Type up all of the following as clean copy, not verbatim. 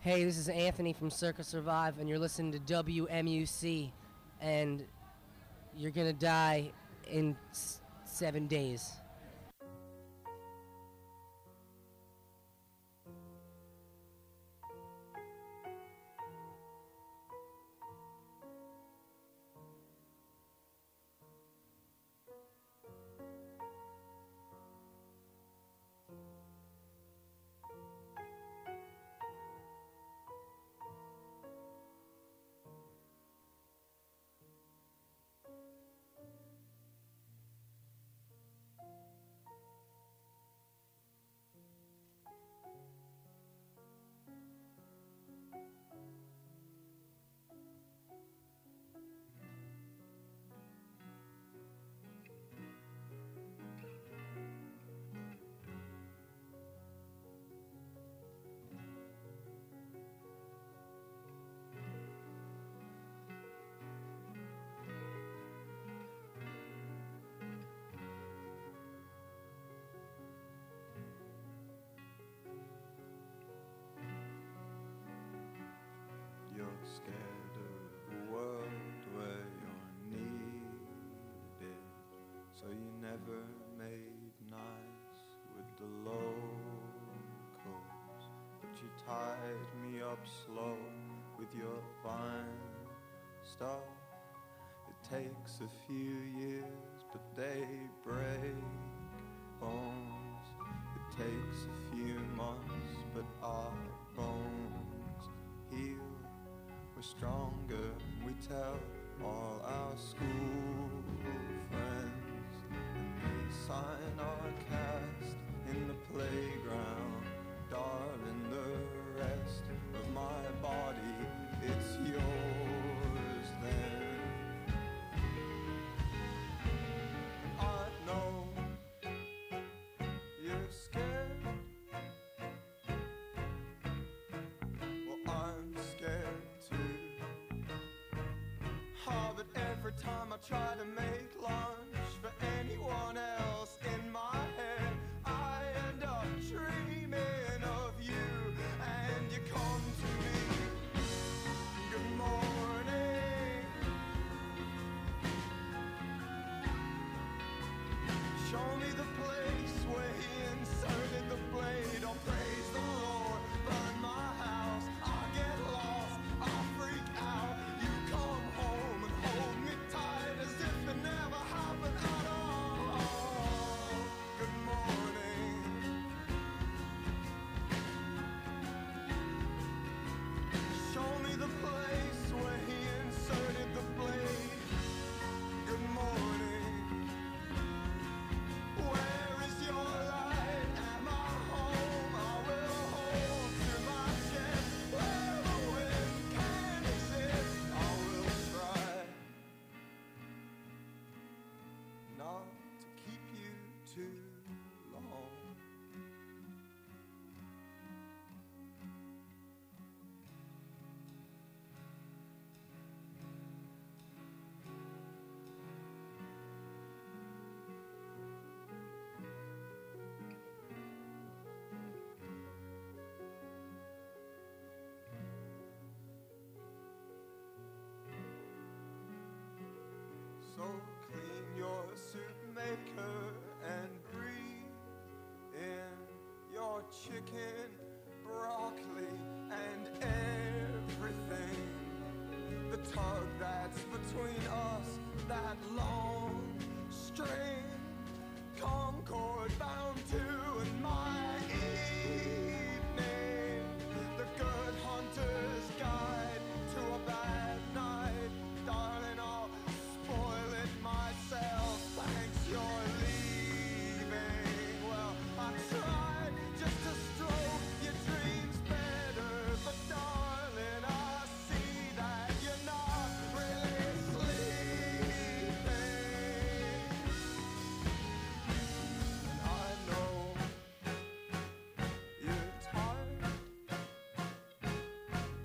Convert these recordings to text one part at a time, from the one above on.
Hey, this is Anthony from Circa Survive, and you're listening to WMUC, and you're gonna die in 7 days. You're scared of a world where you're needed, so you never made nice with the locals, but you tied me up slow with your fine stuff. It takes a few years, but they break bones. It takes a few months, but our bones heal. We're stronger, and we tell all our school friends, and they sign our cast in the playground. Darling, the rest of my body, it's yours then. I know you're scared. Well, I'm scared too. Oh, but every time I try to make lunch for anyone else in my head, I end up dreaming of you, and you come to me. Good morning. Show me the place where he inserted the blade. Oh, praise the Lord, burn my house. I get lost, I freak out. You come home and hold me tight as if it never happened at all. Good morning. Show me the place where he inserted the blade. Good morning. Where is your light? Am I home? I will hold to my chest. Where the wind can exist, I will try not to keep you too long. So clean your soup maker and breathe in your chicken, broccoli, and everything. The tug that's between us, that long string, Concord bound to in my evening. The good hunter's guide to a bad night. Darling, I'll spoil it myself. Thanks, you're leaving. Well, I tried just to stroke your dreams better, but darling, I see that you're not really sleeping. And I know you're tired.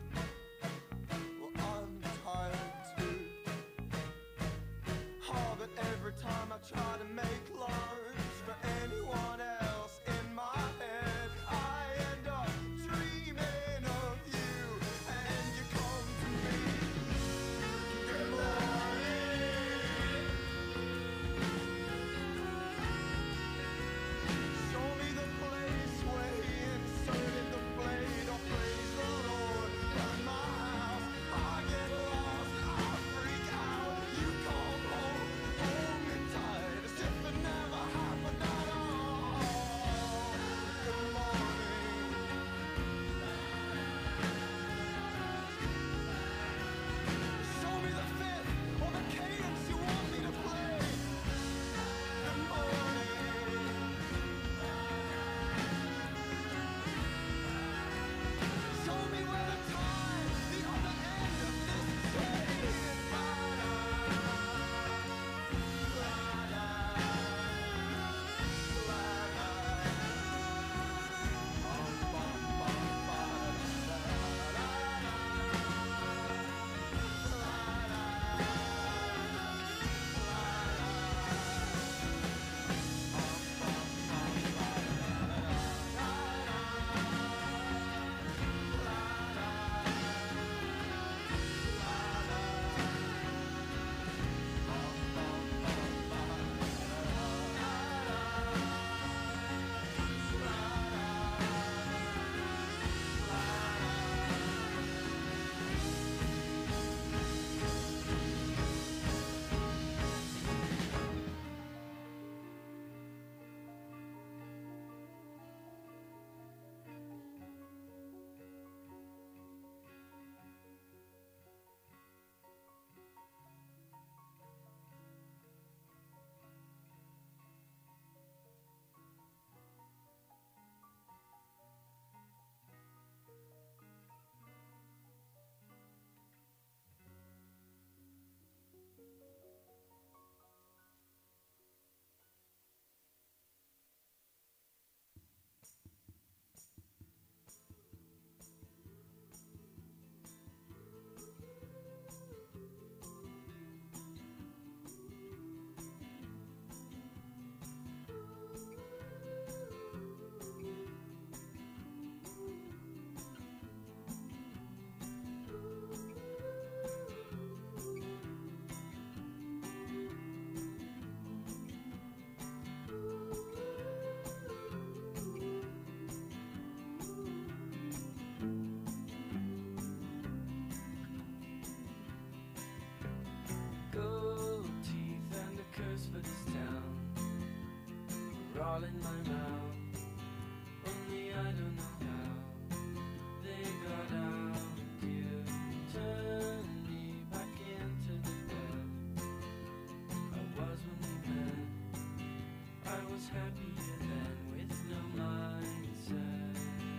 all in my mouth. Only I don't know how they got out. You turned me back into the bed I was when we met. I was happier then with no mindset.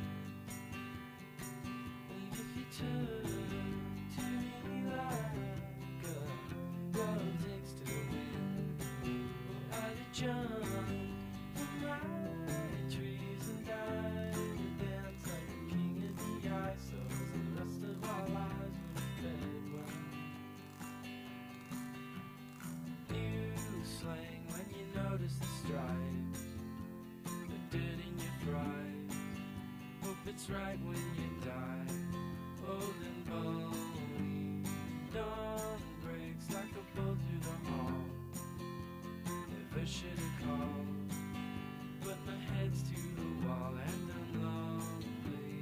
And if you turn to me like a girl takes to the wind, well, I'd jump from my trees and die and dance like a king in the ice. So as the rest of our lives would fade well. New slang when you notice the stripes, the dirt in your fries. Hope it's right when you die, old and bony. Dawn breaks like a bolt through the hall. Never should have called, but my head's to the wall and I'm lonely.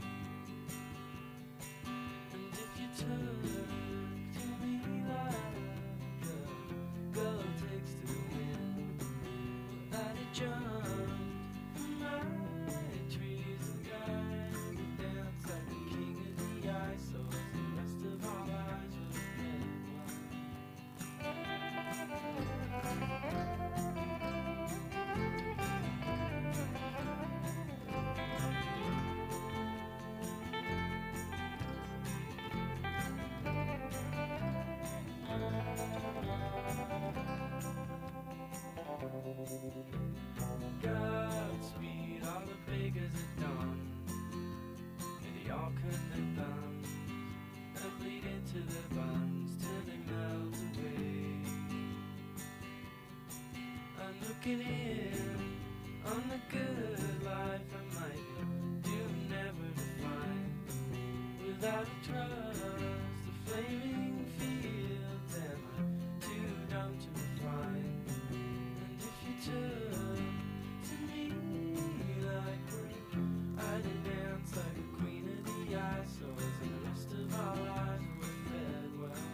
And if you turn to me like a girl takes to the wind, well, I'd have jumped from my trees and died and dance like a king in the ice. So as the rest of our lives would end well. Godspeed, all the beggars at dawn. May they all cut their thumbs and bleed into their buns till they melt away. I'm looking in on the good life I might do never to find. Without a trust, the flaming fields and I'm too dumb to refine. And if you turn to me like I'd dance like a queen of the ice. So as the rest of our lives were fed well.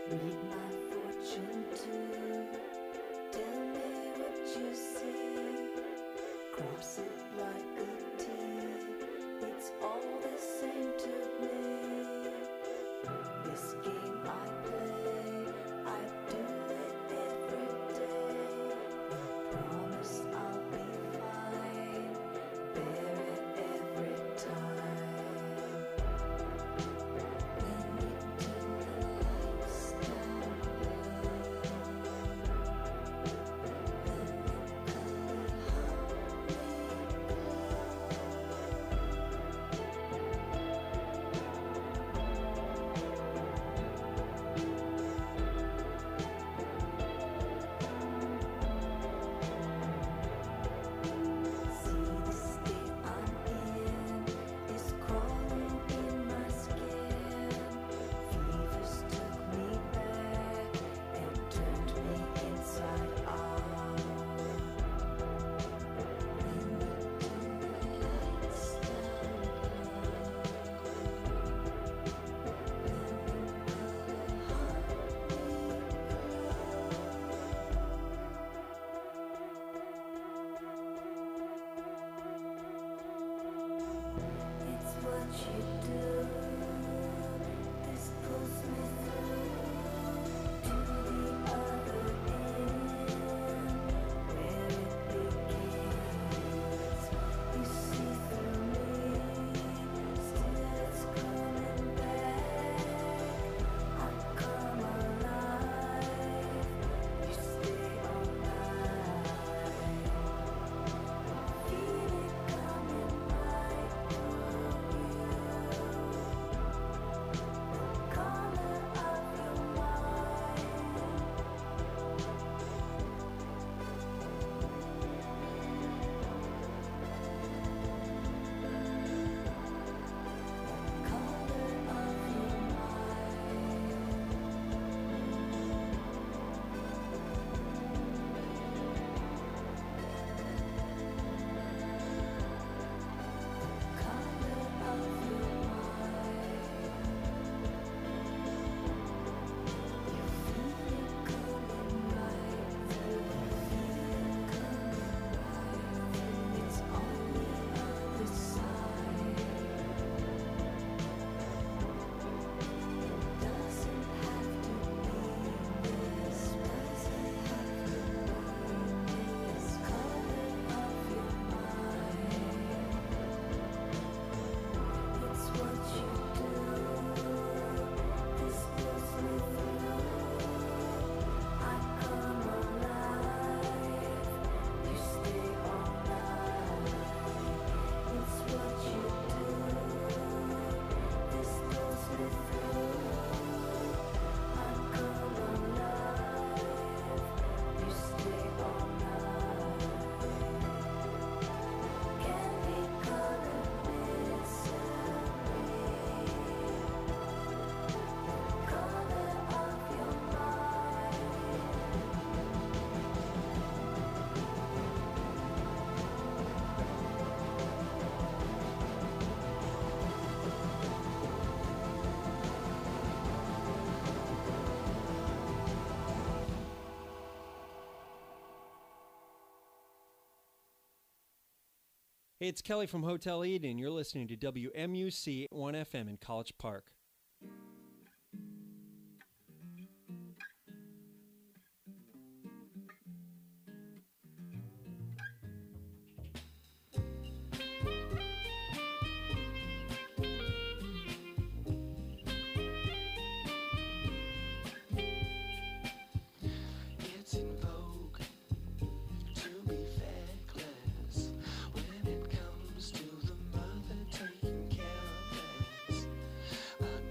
Read my fortune too. Tell me what you see. Cross it like a T. It's all the same to me. This game I play, I do it every day. Promise I'll be fine. Bear it every time. When we turn the lights down low, see the state I'm in is crawling in my skin. Fevers took me back and turned me inside out. When we turn the lights down it's what you do. This pulls me through to the other end, where it begins. You see through me, still it's coming back. I come alive. You stay all night. Feel it coming right through you. Color of your mind. Color of your mind. Color of your mind. You feel it coming right through. Feel it coming right through. It's on the other side. It doesn't have to be this. Doesn't have to be this. Color of your mind. It's what you do. This pulls me through. I come alive. You stay all night. It's what you do. This pulls me through. I come alive. You stay all night. Candy colored misery. Color of your mind. Hey, it's Kelly from Hotel Eden. You're listening to WMUC 1FM in College Park. It's in vogue to be feckless when it comes to the mother taking care of us.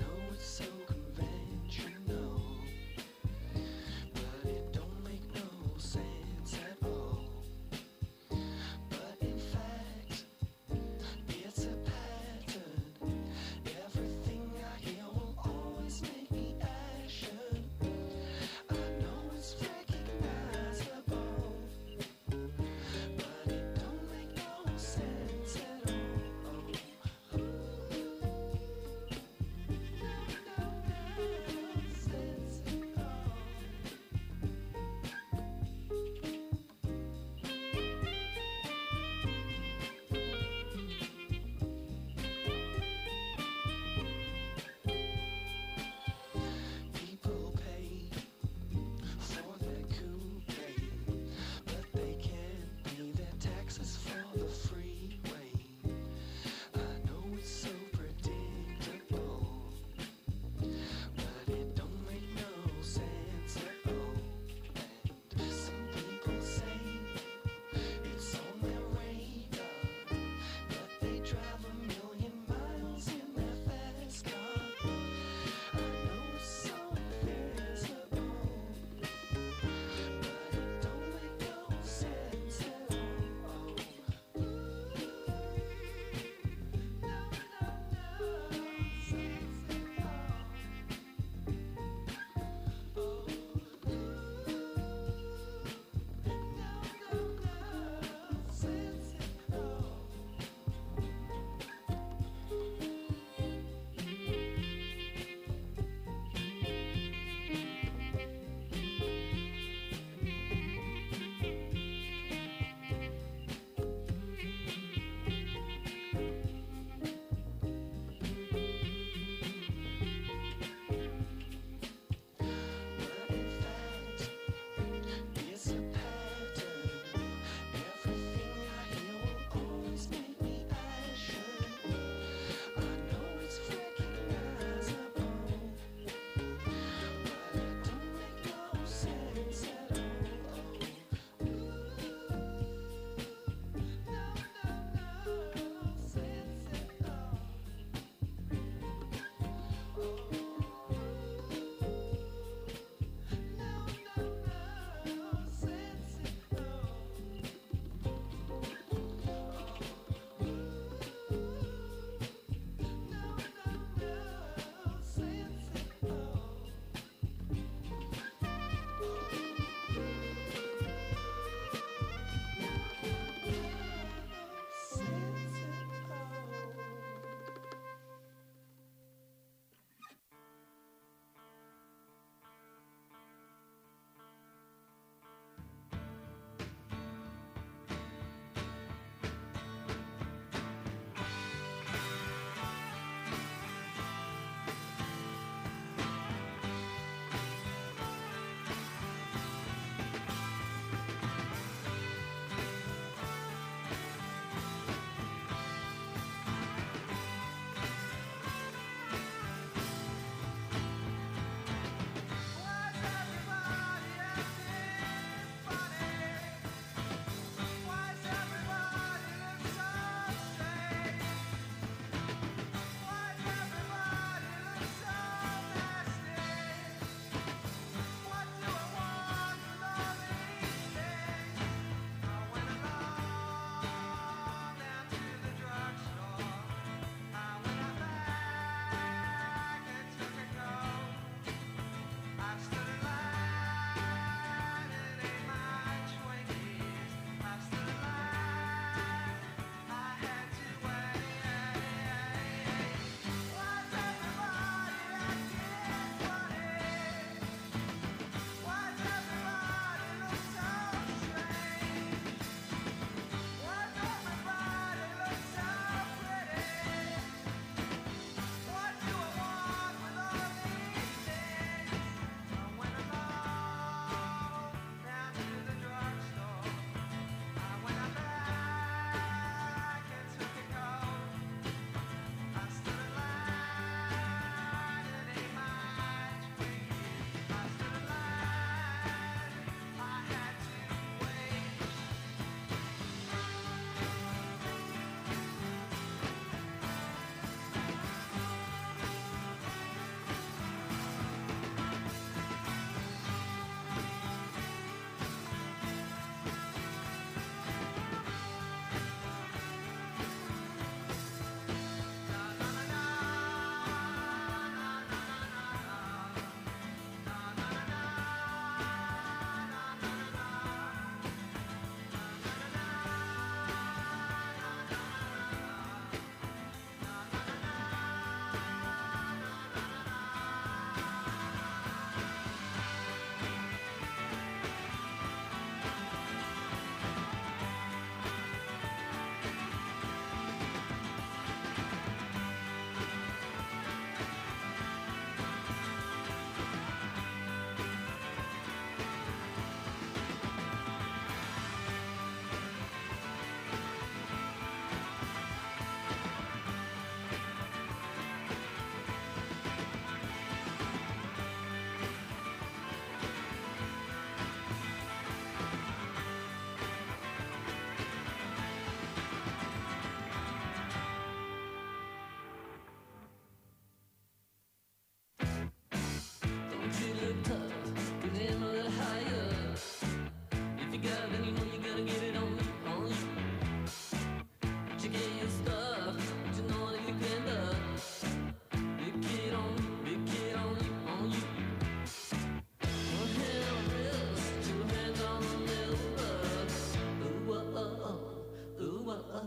tough, can aim a little higher. If you got it, then you know you gotta get it on you. But you get your stuff, but you know that you can up. Big kid on you. One hand on the wrist, two hands on the middle bug. Ooh, ooh,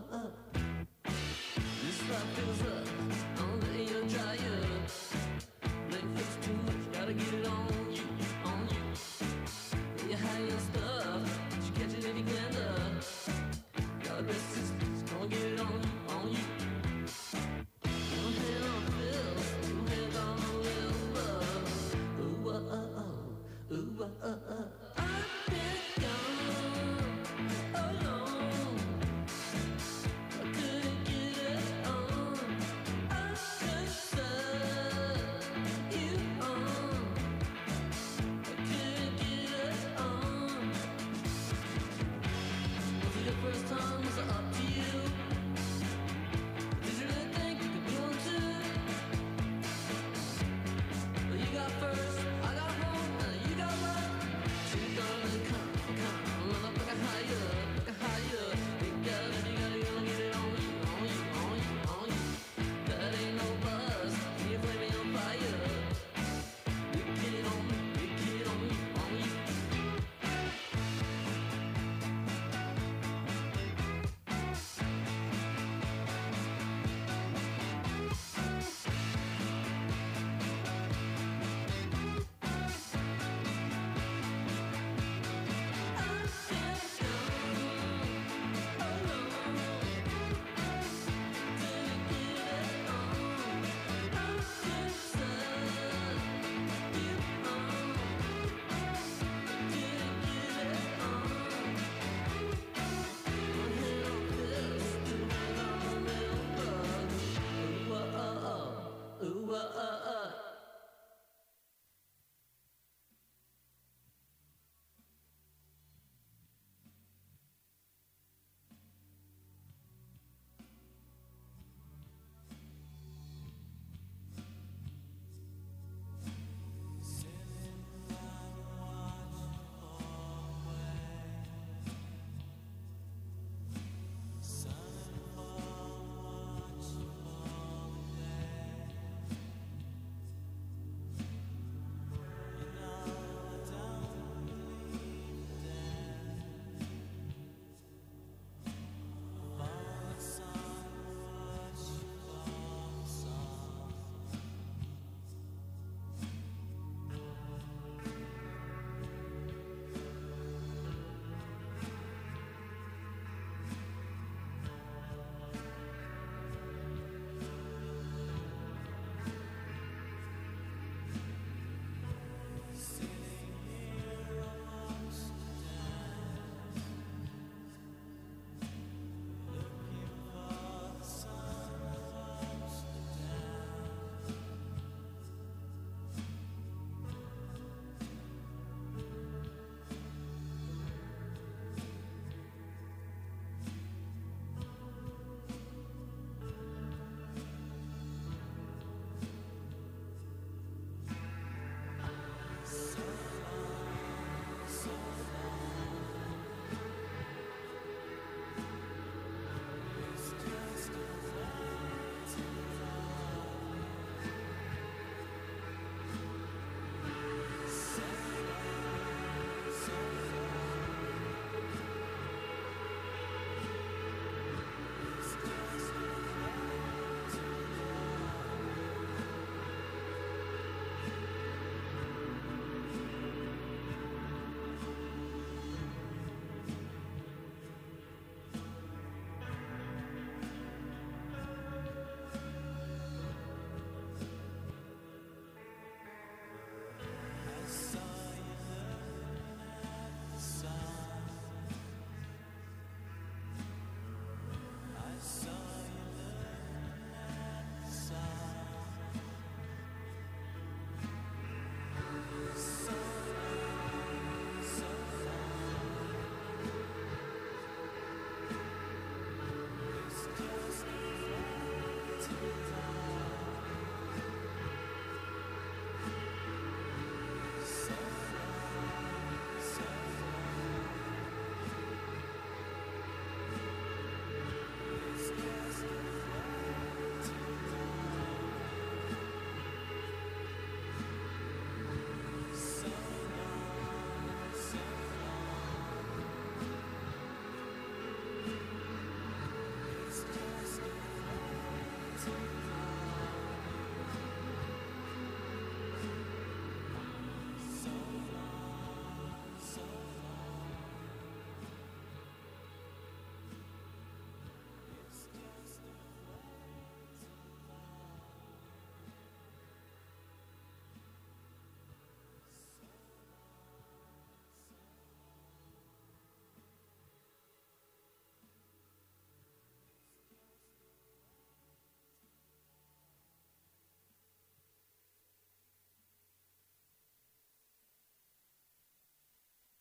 this life fills up, all day you're dry up. Leg fix too much, gotta get it on you.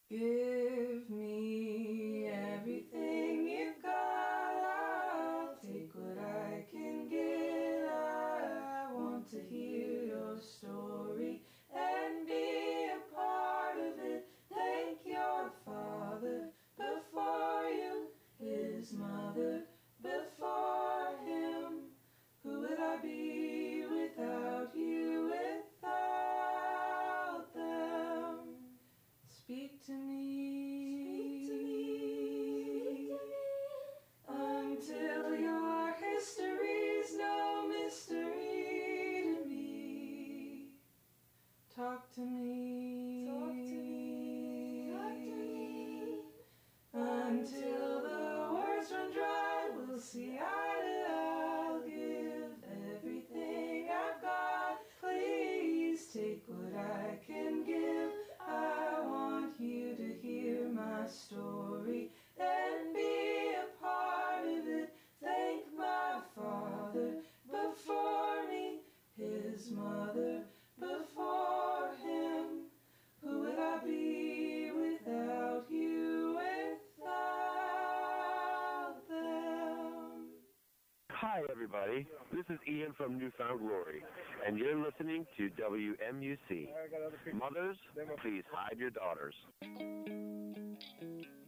Give me everything you've got. I'll take what I can get. I want to hear your story and be a part of it. Thank your father before you, his mother before him. Who would I be without you, without them? Speak to me, until your history's no mystery to me. Talk to me, until the words run dry. We'll see eye to eye. I'll give everything I've got. Please take what I can give. I want you to hear my story and be a part of it. Thank my father before me, his mother before him. Who would I be without you, without them? Hi, everybody. This is Ian from Newfound Glory, and you're listening to WMUC. Mothers, please hide your daughters.